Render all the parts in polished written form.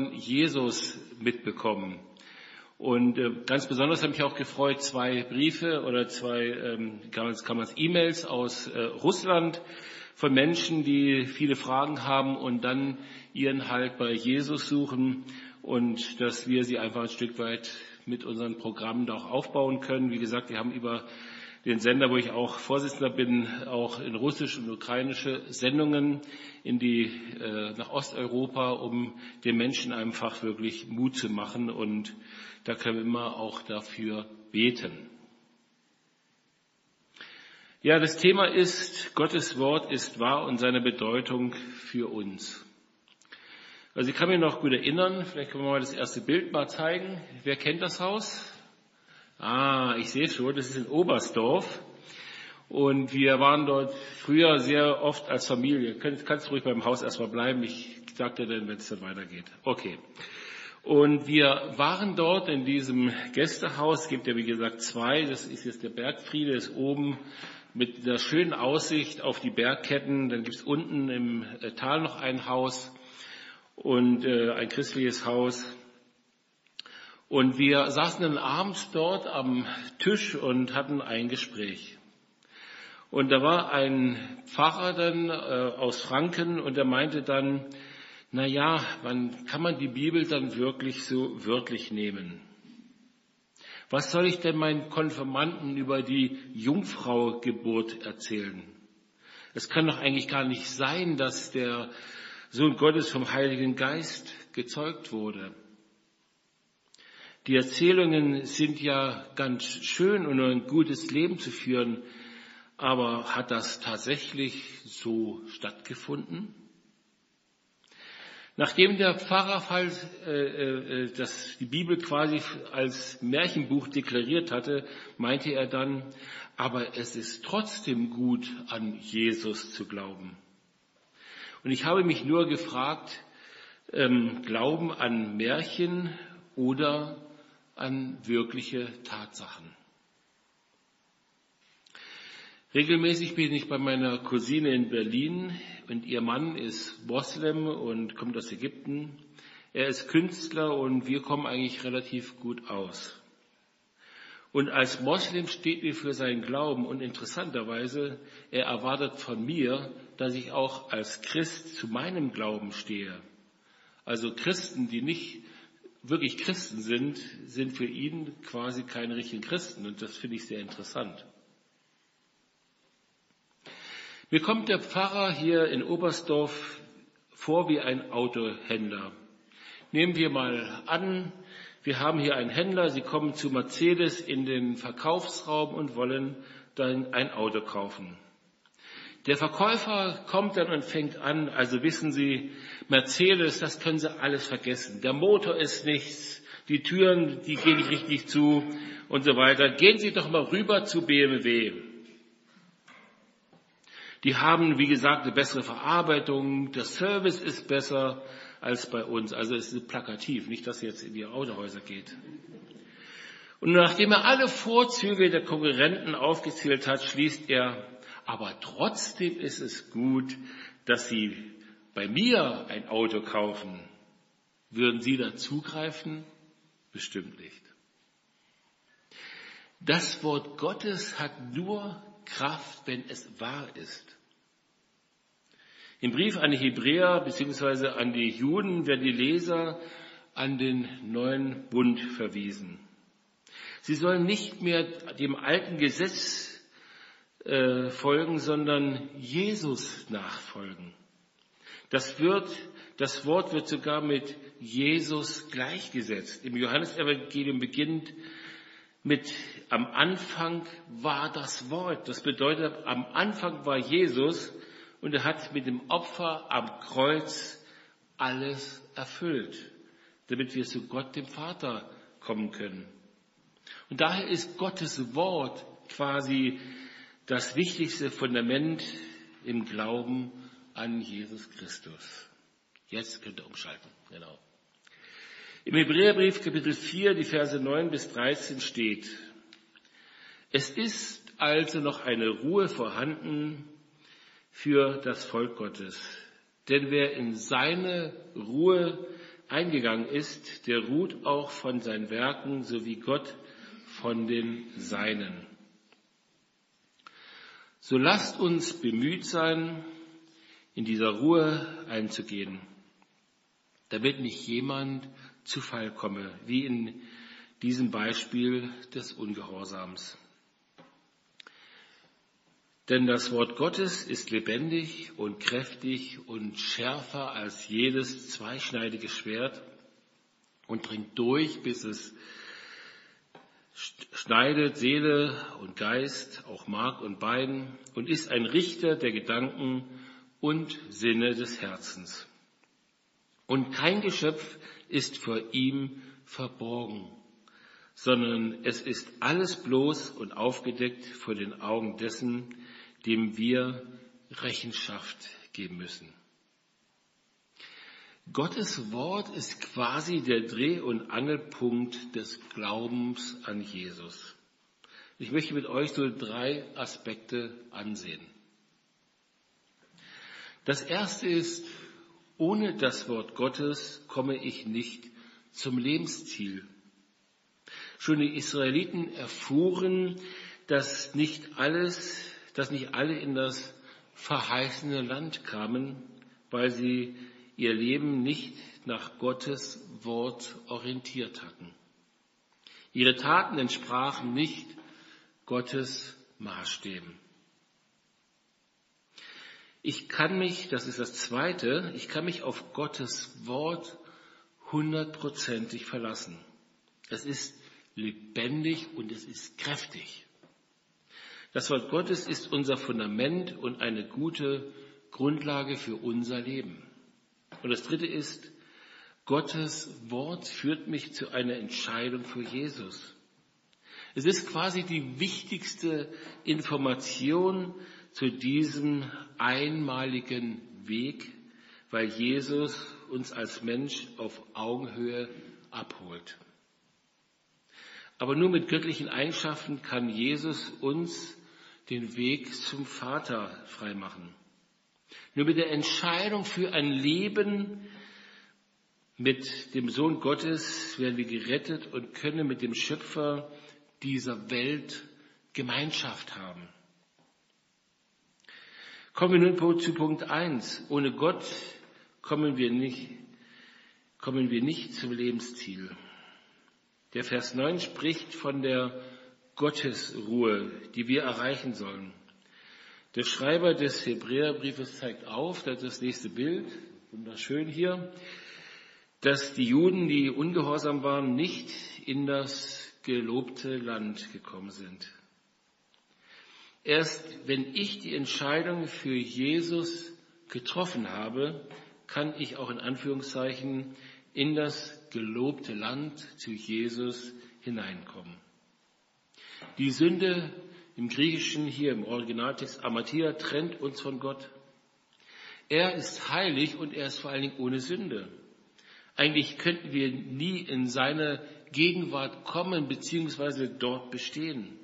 Jesus mitbekommen. Und ganz besonders habe mich auch gefreut, 2 Briefe oder 2 E-Mails aus Russland von Menschen, die viele Fragen haben und dann ihren Halt bei Jesus suchen und dass wir sie einfach ein Stück weit mit unseren Programmen da auch aufbauen können. Wie gesagt, wir haben über den Sender, wo ich auch Vorsitzender bin, auch in russische und ukrainische Sendungen nach Osteuropa, um den Menschen einfach wirklich Mut zu machen. Und da können wir immer auch dafür beten. Ja, das Thema ist, Gottes Wort ist wahr und seine Bedeutung für uns. Also ich kann mich noch gut erinnern, vielleicht können wir mal das erste Bild mal zeigen. Wer kennt das Haus? Ich sehe schon, das ist in Oberstdorf. Und wir waren dort früher sehr oft als Familie. Kannst ruhig beim Haus erstmal bleiben. Ich sag dir dann, wenn es dann weitergeht. Okay. Und wir waren dort in diesem Gästehaus. Es gibt ja, wie gesagt, 2. Das ist jetzt der Bergfriede, ist oben mit einer schönen Aussicht auf die Bergketten. Dann gibt es unten im Tal noch ein Haus und ein christliches Haus. Und wir saßen dann abends dort am Tisch und hatten ein Gespräch. Und da war ein Pfarrer dann aus Franken und der meinte dann, wann kann man die Bibel dann wirklich so wörtlich nehmen? Was soll ich denn meinen Konfirmanden über die Jungfraugeburt erzählen? Es kann doch eigentlich gar nicht sein, dass der Sohn Gottes vom Heiligen Geist gezeugt wurde. Die Erzählungen sind ja ganz schön, um ein gutes Leben zu führen, aber hat das tatsächlich so stattgefunden? Nachdem der Pfarrer die Bibel quasi als Märchenbuch deklariert hatte, meinte er dann, aber es ist trotzdem gut, an Jesus zu glauben. Und ich habe mich nur gefragt, Glauben an Märchen oder an wirkliche Tatsachen. Regelmäßig bin ich bei meiner Cousine in Berlin und ihr Mann ist Moslem und kommt aus Ägypten. Er ist Künstler und wir kommen eigentlich relativ gut aus. Und als Moslem steht er für seinen Glauben und interessanterweise, er erwartet von mir, dass ich auch als Christ zu meinem Glauben stehe. Also Christen, die nicht wirklich Christen sind für ihn quasi keine richtigen Christen und das finde ich sehr interessant. Mir kommt der Pfarrer hier in Oberstdorf vor wie ein Autohändler. Nehmen wir mal an, wir haben hier einen Händler, Sie kommen zu Mercedes in den Verkaufsraum und wollen dann ein Auto kaufen. Der Verkäufer kommt dann und fängt an, also wissen Sie, Mercedes, das können Sie alles vergessen. Der Motor ist nichts, die Türen, die gehen nicht richtig zu und so weiter. Gehen Sie doch mal rüber zu BMW. Die haben, wie gesagt, eine bessere Verarbeitung, der Service ist besser als bei uns. Also es ist plakativ, nicht, dass ihr jetzt in die Autohäuser geht. Und nachdem er alle Vorzüge der Konkurrenten aufgezählt hat, schließt er, aber trotzdem ist es gut, dass Sie bei mir ein Auto kaufen. Würden Sie da zugreifen? Bestimmt nicht. Das Wort Gottes hat nur Kraft, wenn es wahr ist. Im Brief an die Hebräer bzw. an die Juden werden die Leser an den neuen Bund verwiesen. Sie sollen nicht mehr dem alten Gesetz folgen, sondern Jesus nachfolgen. Das Wort wird sogar mit Jesus gleichgesetzt. Im Johannesevangelium beginnt mit am Anfang war das Wort. Das bedeutet, am Anfang war Jesus und er hat mit dem Opfer am Kreuz alles erfüllt, damit wir zu Gott, dem Vater, kommen können. Und daher ist Gottes Wort quasi das wichtigste Fundament im Glauben an Jesus Christus. Jetzt könnt ihr umschalten, genau. Im Hebräerbrief Kapitel 4, die Verse 9 bis 13 steht: Es ist also noch eine Ruhe vorhanden für das Volk Gottes. Denn wer in seine Ruhe eingegangen ist, der ruht auch von seinen Werken, so wie Gott von den Seinen. So lasst uns bemüht sein, in dieser Ruhe einzugehen, damit nicht jemand zu Fall komme, wie in diesem Beispiel des Ungehorsams. Denn das Wort Gottes ist lebendig und kräftig und schärfer als jedes zweischneidige Schwert und dringt durch, bis es schneidet Seele und Geist, auch Mark und Bein, und ist ein Richter der Gedanken und Sinne des Herzens. Und kein Geschöpf ist vor ihm verborgen, sondern es ist alles bloß und aufgedeckt vor den Augen dessen, dem wir Rechenschaft geben müssen. Gottes Wort ist quasi der Dreh- und Angelpunkt des Glaubens an Jesus. Ich möchte mit euch so 3 Aspekte ansehen. Das erste ist, ohne das Wort Gottes komme ich nicht zum Lebensziel. Schon die Israeliten erfuhren, dass nicht alle in das verheißene Land kamen, weil sie ihr Leben nicht nach Gottes Wort orientiert hatten. Ihre Taten entsprachen nicht Gottes Maßstäben. Das ist das Zweite, ich kann mich auf Gottes Wort 100%ig verlassen. Es ist lebendig und es ist kräftig. Das Wort Gottes ist unser Fundament und eine gute Grundlage für unser Leben. Und das Dritte ist, Gottes Wort führt mich zu einer Entscheidung für Jesus. Es ist quasi die wichtigste Information zu diesem einmaligen Weg, weil Jesus uns als Mensch auf Augenhöhe abholt. Aber nur mit göttlichen Eigenschaften kann Jesus uns den Weg zum Vater freimachen. Nur mit der Entscheidung für ein Leben mit dem Sohn Gottes werden wir gerettet und können mit dem Schöpfer dieser Welt Gemeinschaft haben. Kommen wir nun zu Punkt 1. Ohne Gott kommen wir nicht zum Lebensziel. Der Vers 9 spricht von der Gottesruhe, die wir erreichen sollen. Der Schreiber des Hebräerbriefes zeigt auf, das ist das nächste Bild, wunderschön hier, dass die Juden, die ungehorsam waren, nicht in das gelobte Land gekommen sind. Erst wenn ich die Entscheidung für Jesus getroffen habe, kann ich auch in Anführungszeichen in das gelobte Land zu Jesus hineinkommen. Die Sünde im Griechischen, hier im Originaltext Amathia, trennt uns von Gott. Er ist heilig und er ist vor allen Dingen ohne Sünde. Eigentlich könnten wir nie in seine Gegenwart kommen bzw. dort bestehen.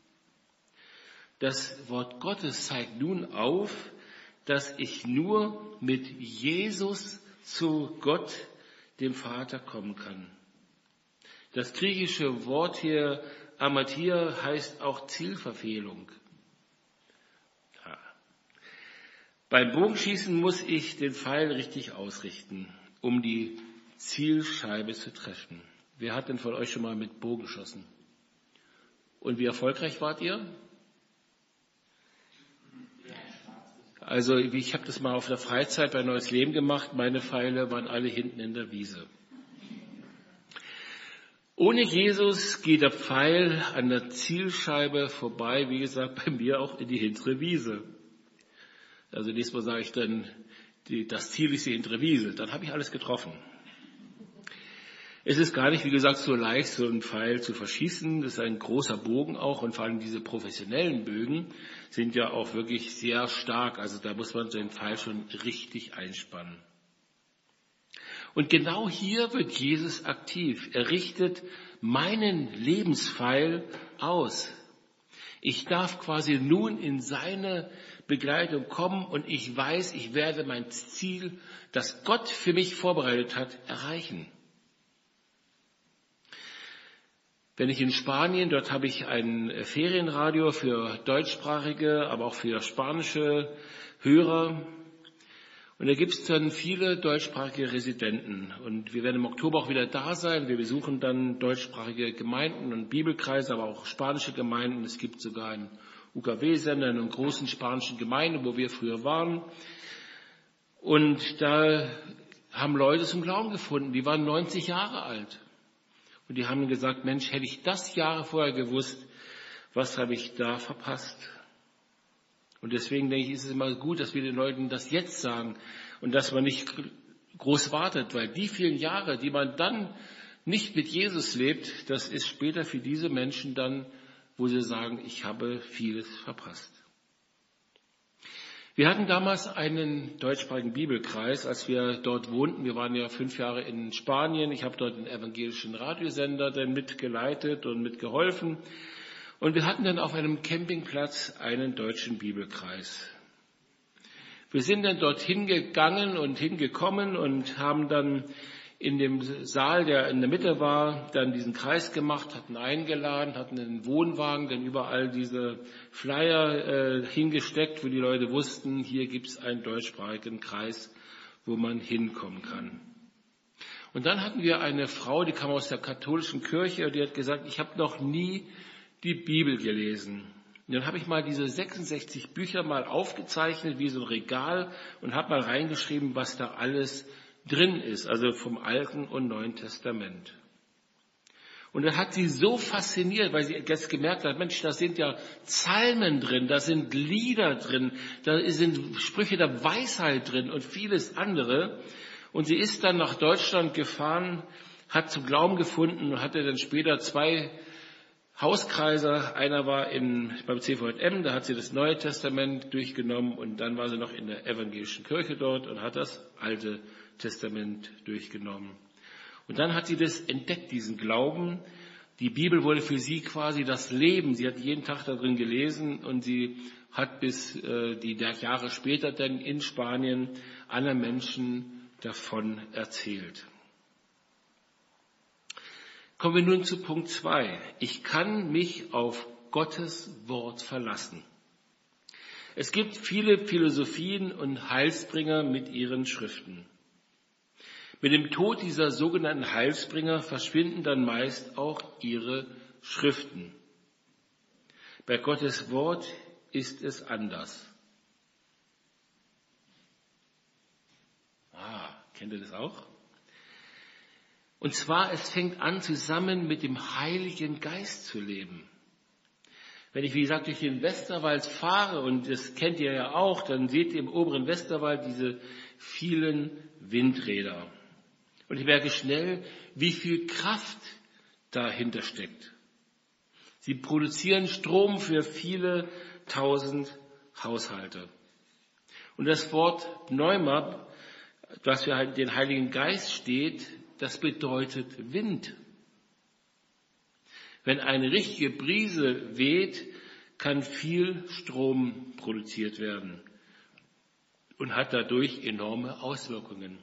Das Wort Gottes zeigt nun auf, dass ich nur mit Jesus zu Gott, dem Vater, kommen kann. Das griechische Wort hier, Amathia, heißt auch Zielverfehlung. Ja. Beim Bogenschießen muss ich den Pfeil richtig ausrichten, um die Zielscheibe zu treffen. Wer hat denn von euch schon mal mit Bogen geschossen? Und wie erfolgreich wart ihr? Also ich habe das mal auf der Freizeit bei Neues Leben gemacht. Meine Pfeile waren alle hinten in der Wiese. Ohne Jesus geht der Pfeil an der Zielscheibe vorbei, wie gesagt, bei mir auch in die hintere Wiese. Also nächstes Mal sage ich dann, das Ziel ist die hintere Wiese. Dann habe ich alles getroffen. Es ist gar nicht, wie gesagt, so leicht, so einen Pfeil zu verschießen. Das ist ein großer Bogen auch und vor allem diese professionellen Bögen sind ja auch wirklich sehr stark. Also da muss man den Pfeil schon richtig einspannen. Und genau hier wird Jesus aktiv. Er richtet meinen Lebenspfeil aus. Ich darf quasi nun in seine Begleitung kommen und ich weiß, ich werde mein Ziel, das Gott für mich vorbereitet hat, erreichen. Wenn ich in Spanien, dort habe ich ein Ferienradio für deutschsprachige, aber auch für spanische Hörer. Und da gibt es dann viele deutschsprachige Residenten. Und wir werden im Oktober auch wieder da sein. Wir besuchen dann deutschsprachige Gemeinden und Bibelkreise, aber auch spanische Gemeinden. Es gibt sogar einen UKW-Sender in einer großen spanischen Gemeinde, wo wir früher waren. Und da haben Leute zum Glauben gefunden. Die waren 90 Jahre alt. Und die haben gesagt, Mensch, hätte ich das Jahre vorher gewusst, was habe ich da verpasst? Und deswegen denke ich, ist es immer gut, dass wir den Leuten das jetzt sagen und dass man nicht groß wartet, weil die vielen Jahre, die man dann nicht mit Jesus lebt, das ist später für diese Menschen dann, wo sie sagen, ich habe vieles verpasst. Wir hatten damals einen deutschsprachigen Bibelkreis, als wir dort wohnten. Wir waren ja 5 Jahre in Spanien. Ich habe dort den evangelischen Radiosender dann mitgeleitet und mitgeholfen. Und wir hatten dann auf einem Campingplatz einen deutschen Bibelkreis. Wir sind dann dorthin gegangen und hingekommen und haben dann in dem Saal, der in der Mitte war, dann diesen Kreis gemacht, hatten eingeladen, hatten einen Wohnwagen, dann überall diese Flyer hingesteckt, wo die Leute wussten, hier gibt es einen deutschsprachigen Kreis, wo man hinkommen kann. Und dann hatten wir eine Frau, die kam aus der katholischen Kirche, die hat gesagt, ich habe noch nie die Bibel gelesen. Und dann habe ich mal diese 66 Bücher mal aufgezeichnet, wie so ein Regal, und habe mal reingeschrieben, was da alles drin ist, also vom Alten und Neuen Testament. Und das hat sie so fasziniert, weil sie jetzt gemerkt hat, Mensch, da sind ja Psalmen drin, da sind Lieder drin, da sind Sprüche der Weisheit drin und vieles andere. Und sie ist dann nach Deutschland gefahren, hat zum Glauben gefunden und hatte dann später 2 Hauskreise. Einer war beim CVM, da hat sie das Neue Testament durchgenommen und dann war sie noch in der evangelischen Kirche dort und hat das Alte Testament durchgenommen. Und dann hat sie das entdeckt, diesen Glauben. Die Bibel wurde für sie quasi das Leben. Sie hat jeden Tag darin gelesen und sie hat bis die Jahre später dann in Spanien anderen Menschen davon erzählt. Kommen wir nun zu Punkt 2. Ich kann mich auf Gottes Wort verlassen. Es gibt viele Philosophien und Heilsbringer mit ihren Schriften. Mit dem Tod dieser sogenannten Heilsbringer verschwinden dann meist auch ihre Schriften. Bei Gottes Wort ist es anders. Kennt ihr das auch? Und zwar, es fängt an, zusammen mit dem Heiligen Geist zu leben. Wenn ich, wie gesagt, durch den Westerwald fahre, und das kennt ihr ja auch, dann seht ihr im oberen Westerwald diese vielen Windräder. Und ich merke schnell, wie viel Kraft dahinter steckt. Sie produzieren Strom für viele tausend Haushalte. Und das Wort Pneuma, das für den Heiligen Geist steht, das bedeutet Wind. Wenn eine richtige Brise weht, kann viel Strom produziert werden und hat dadurch enorme Auswirkungen.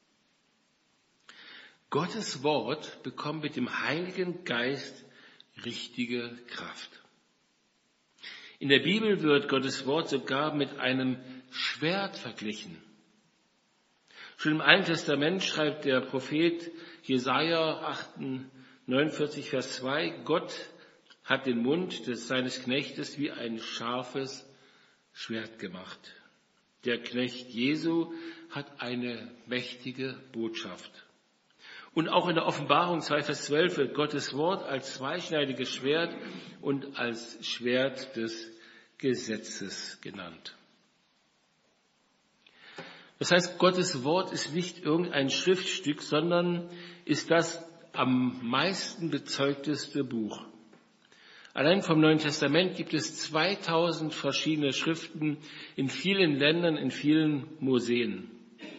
Gottes Wort bekommt mit dem Heiligen Geist richtige Kraft. In der Bibel wird Gottes Wort sogar mit einem Schwert verglichen. Schon im Alten Testament schreibt der Prophet Jesaja 49, Vers 2, Gott hat den Mund seines Knechtes wie ein scharfes Schwert gemacht. Der Knecht Jesu hat eine mächtige Botschaft. Und auch in der Offenbarung 2, Vers 12 wird Gottes Wort als zweischneidiges Schwert und als Schwert des Gesetzes genannt. Das heißt, Gottes Wort ist nicht irgendein Schriftstück, sondern ist das am meisten bezeugteste Buch. Allein vom Neuen Testament gibt es 2000 verschiedene Schriften in vielen Ländern, in vielen Museen.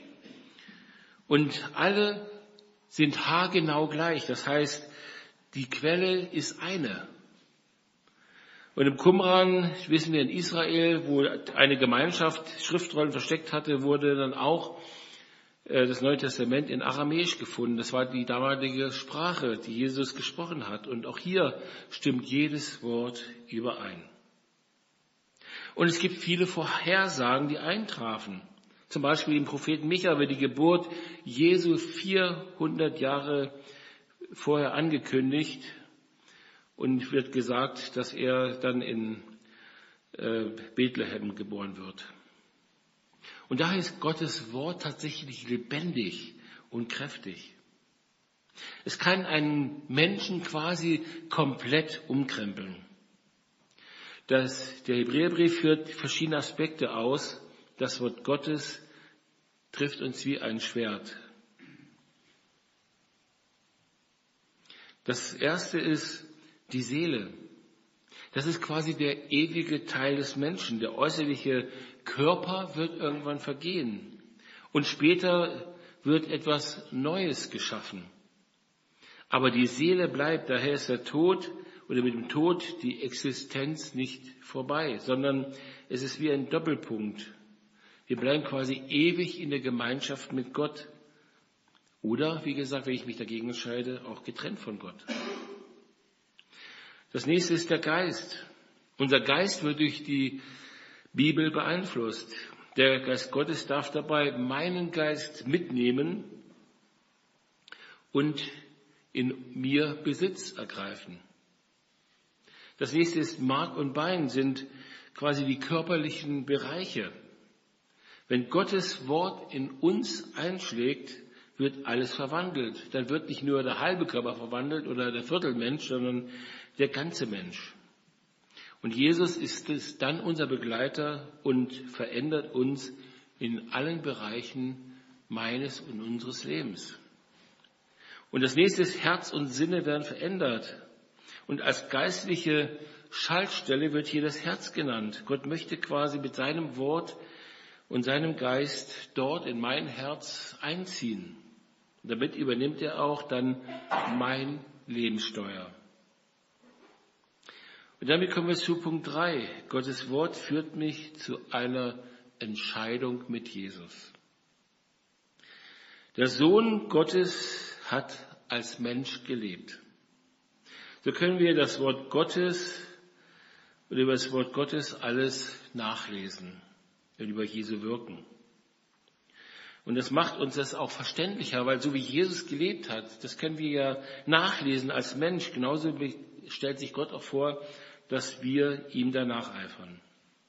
Und alle sind haargenau gleich. Das heißt, die Quelle ist eine. Und im Qumran, wissen wir, in Israel, wo eine Gemeinschaft Schriftrollen versteckt hatte, wurde dann auch das Neue Testament in Aramäisch gefunden. Das war die damalige Sprache, die Jesus gesprochen hat. Und auch hier stimmt jedes Wort überein. Und es gibt viele Vorhersagen, die eintrafen. Zum Beispiel im Propheten Micha wird die Geburt Jesu 400 Jahre vorher angekündigt und wird gesagt, dass er dann in Bethlehem geboren wird. Und daher ist Gottes Wort tatsächlich lebendig und kräftig. Es kann einen Menschen quasi komplett umkrempeln. Der Hebräerbrief führt verschiedene Aspekte aus. Das Wort Gottes trifft uns wie ein Schwert. Das erste ist die Seele. Das ist quasi der ewige Teil des Menschen. Der äußerliche Körper wird irgendwann vergehen. Und später wird etwas Neues geschaffen. Aber die Seele bleibt. Daher ist der Tod oder mit dem Tod die Existenz nicht vorbei, sondern es ist wie ein Doppelpunkt. Wir bleiben quasi ewig in der Gemeinschaft mit Gott. Oder, wie gesagt, wenn ich mich dagegen entscheide, auch getrennt von Gott. Das nächste ist der Geist. Unser Geist wird durch die Bibel beeinflusst. Der Geist Gottes darf dabei meinen Geist mitnehmen und in mir Besitz ergreifen. Das nächste ist Mark und Bein, sind quasi die körperlichen Bereiche. Wenn Gottes Wort in uns einschlägt, wird alles verwandelt. Dann wird nicht nur der halbe Körper verwandelt oder der Viertelmensch, sondern der ganze Mensch. Und Jesus ist es dann unser Begleiter und verändert uns in allen Bereichen meines und unseres Lebens. Und das nächste ist, Herz und Sinne werden verändert. Und als geistliche Schaltstelle wird hier das Herz genannt. Gott möchte quasi mit seinem Wort und seinem Geist dort in mein Herz einziehen. Und damit übernimmt er auch dann mein Lebenssteuer. Und damit kommen wir zu Punkt 3. Gottes Wort führt mich zu einer Entscheidung mit Jesus. Der Sohn Gottes hat als Mensch gelebt. So können wir das Wort Gottes oder über das Wort Gottes alles nachlesen und über Jesu Wirken. Und das macht uns das auch verständlicher, weil so wie Jesus gelebt hat, das können wir ja nachlesen als Mensch. Genauso stellt sich Gott auch vor, dass wir ihm danach eifern.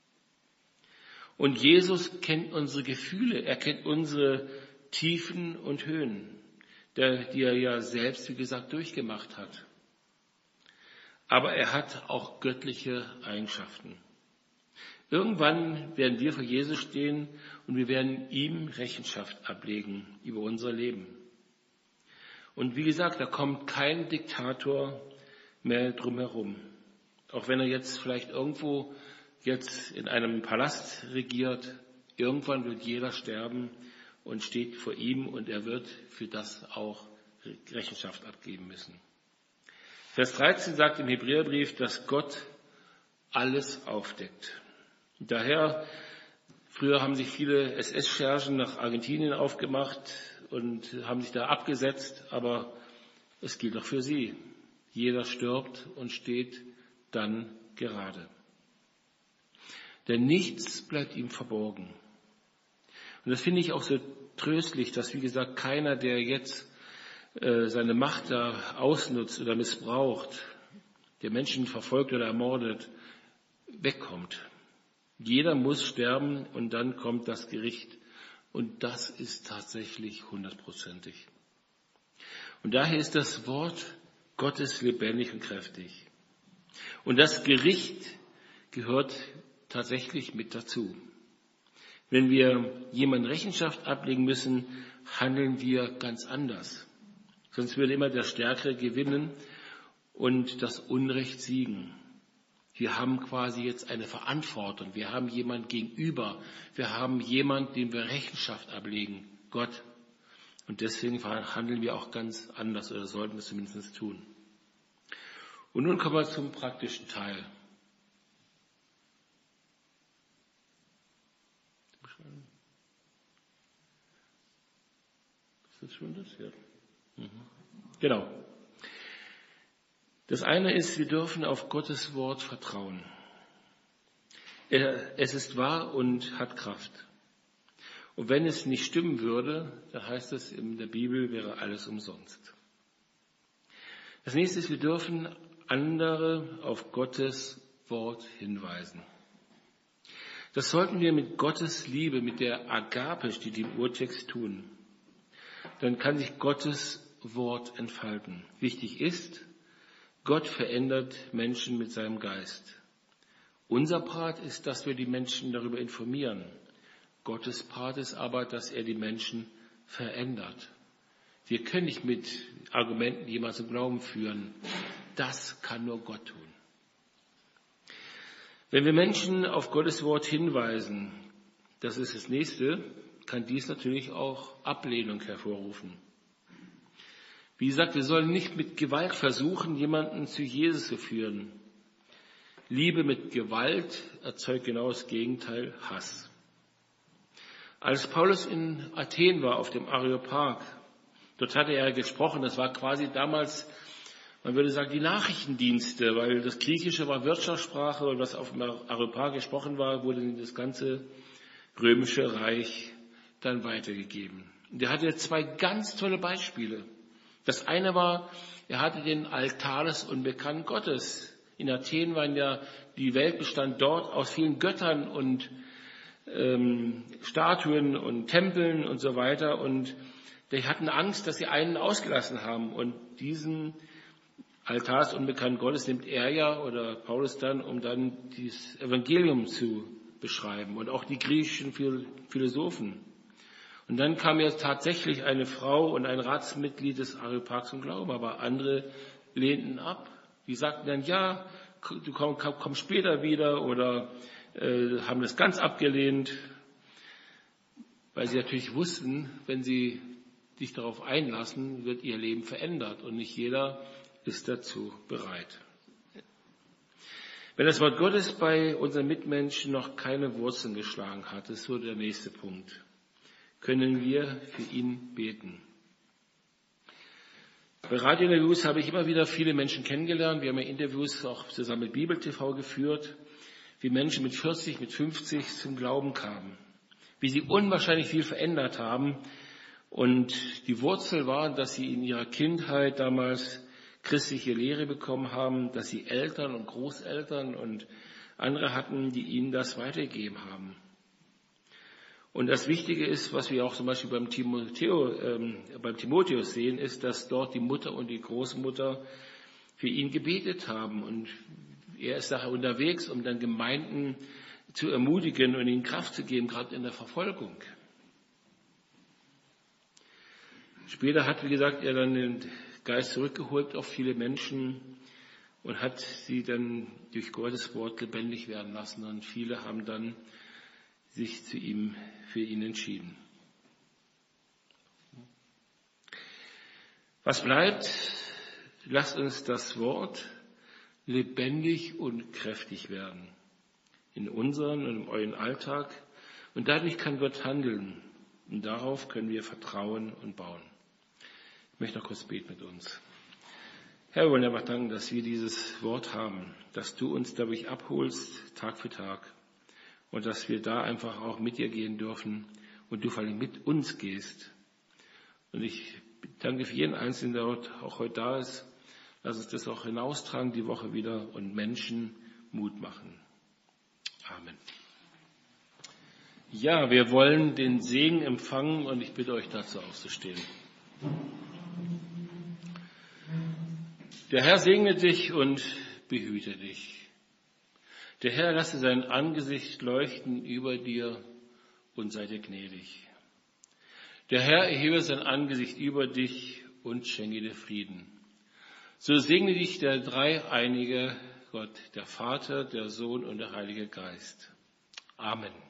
Und Jesus kennt unsere Gefühle, er kennt unsere Tiefen und Höhen, die er ja selbst, wie gesagt, durchgemacht hat. Aber er hat auch göttliche Eigenschaften. Irgendwann werden wir vor Jesus stehen und wir werden ihm Rechenschaft ablegen über unser Leben. Und wie gesagt, da kommt kein Diktator mehr drum herum. Auch wenn er jetzt vielleicht irgendwo jetzt in einem Palast regiert, irgendwann wird jeder sterben und steht vor ihm und er wird für das auch Rechenschaft abgeben müssen. Vers 13 sagt im Hebräerbrief, dass Gott alles aufdeckt. Und daher, früher haben sich viele SS-Schergen nach Argentinien aufgemacht und haben sich da abgesetzt, aber es gilt auch für sie. Jeder stirbt und steht dann gerade. Denn nichts bleibt ihm verborgen. Und das finde ich auch so tröstlich, dass, wie gesagt, keiner, der jetzt seine Macht da ausnutzt oder missbraucht, der Menschen verfolgt oder ermordet, wegkommt. Jeder muss sterben und dann kommt das Gericht. Und das ist tatsächlich 100%. Und daher ist das Wort Gottes lebendig und kräftig. Und das Gericht gehört tatsächlich mit dazu. Wenn wir jemandem Rechenschaft ablegen müssen, handeln wir ganz anders. Sonst würde immer der Stärkere gewinnen und das Unrecht siegen. Wir haben quasi jetzt eine Verantwortung. Wir haben jemand gegenüber. Wir haben jemand, dem wir Rechenschaft ablegen. Gott. Und deswegen handeln wir auch ganz anders oder sollten es zumindest tun. Und nun kommen wir zum praktischen Teil. das schon das? Ja. Genau. Das eine ist, wir dürfen auf Gottes Wort vertrauen. Es ist wahr und hat Kraft. Und wenn es nicht stimmen würde, dann heißt es in der Bibel, wäre alles umsonst. Das nächste ist, wir dürfen andere auf Gottes Wort hinweisen. Das sollten wir mit Gottes Liebe, mit der Agape, steht im Urtext, tun. Dann kann sich Gottes Wort entfalten. Wichtig ist, Gott verändert Menschen mit seinem Geist. Unser Part ist, dass wir die Menschen darüber informieren. Gottes Part ist aber, dass er die Menschen verändert. Wir können nicht mit Argumenten jemanden zum Glauben führen. Das kann nur Gott tun. Wenn wir Menschen auf Gottes Wort hinweisen, das ist das Nächste, kann dies natürlich auch Ablehnung hervorrufen. Wie gesagt, wir sollen nicht mit Gewalt versuchen, jemanden zu Jesus zu führen. Liebe mit Gewalt erzeugt genau das Gegenteil, Hass. Als Paulus in Athen war, auf dem Areopag, dort hatte er gesprochen, das war quasi damals, man würde sagen, die Nachrichtendienste, weil das Griechische war Wirtschaftssprache und was auf dem Areopag gesprochen war, wurde in das ganze römische Reich dann weitergegeben. Und er hatte zwei ganz tolle Beispiele. Das eine war, er hatte den Altar des unbekannten Gottes. In Athen waren ja, die Welt bestand dort aus vielen Göttern und Statuen und Tempeln und so weiter. Und die hatten Angst, dass sie einen ausgelassen haben. Und diesen Altar des unbekannten Gottes nimmt er ja oder Paulus dann, um dann dieses Evangelium zu beschreiben und auch die griechischen Philosophen. Und dann kam jetzt tatsächlich eine Frau und ein Ratsmitglied des Areopags zum Glauben, aber andere lehnten ab. Die sagten dann, ja, du komm später wieder oder haben das ganz abgelehnt, weil sie natürlich wussten, wenn sie sich darauf einlassen, wird ihr Leben verändert und nicht jeder ist dazu bereit. Wenn das Wort Gottes bei unseren Mitmenschen noch keine Wurzeln geschlagen hat, das ist so der nächste Punkt, können wir für ihn beten. Bei Radiointerviews habe ich immer wieder viele Menschen kennengelernt. Wir haben ja Interviews auch zusammen mit Bibel TV geführt, wie Menschen mit 40, mit 50 zum Glauben kamen, wie sie unwahrscheinlich viel verändert haben. Und die Wurzel war, dass sie in ihrer Kindheit damals christliche Lehre bekommen haben, dass sie Eltern und Großeltern und andere hatten, die ihnen das weitergegeben haben. Und das Wichtige ist, was wir auch zum Beispiel beim Timotheus sehen, ist, dass dort die Mutter und die Großmutter für ihn gebetet haben. Und er ist daher unterwegs, um dann Gemeinden zu ermutigen und ihnen Kraft zu geben, gerade in der Verfolgung. Später hat, wie gesagt, er dann den Geist zurückgeholt auf viele Menschen und hat sie dann durch Gottes Wort lebendig werden lassen. Und viele haben dann sich für ihn entschieden. Was bleibt? Lasst uns das Wort lebendig und kräftig werden in unseren und in euren Alltag. Und dadurch kann Gott handeln. Und darauf können wir vertrauen und bauen. Ich möchte noch kurz beten mit uns. Herr, wir wollen einfach danken, dass wir dieses Wort haben, dass du uns dadurch abholst, Tag für Tag. Und dass wir da einfach auch mit dir gehen dürfen und du vor allem mit uns gehst. Und ich danke für jeden Einzelnen, der auch heute da ist. Lass uns das auch hinaustragen die Woche wieder und Menschen Mut machen. Amen. Ja, wir wollen den Segen empfangen und ich bitte euch dazu aufzustehen. Der Herr segne dich und behüte dich. Der Herr lasse sein Angesicht leuchten über dir und sei dir gnädig. Der Herr erhebe sein Angesicht über dich und schenke dir Frieden. So segne dich der dreieinige Gott, der Vater, der Sohn und der Heilige Geist. Amen.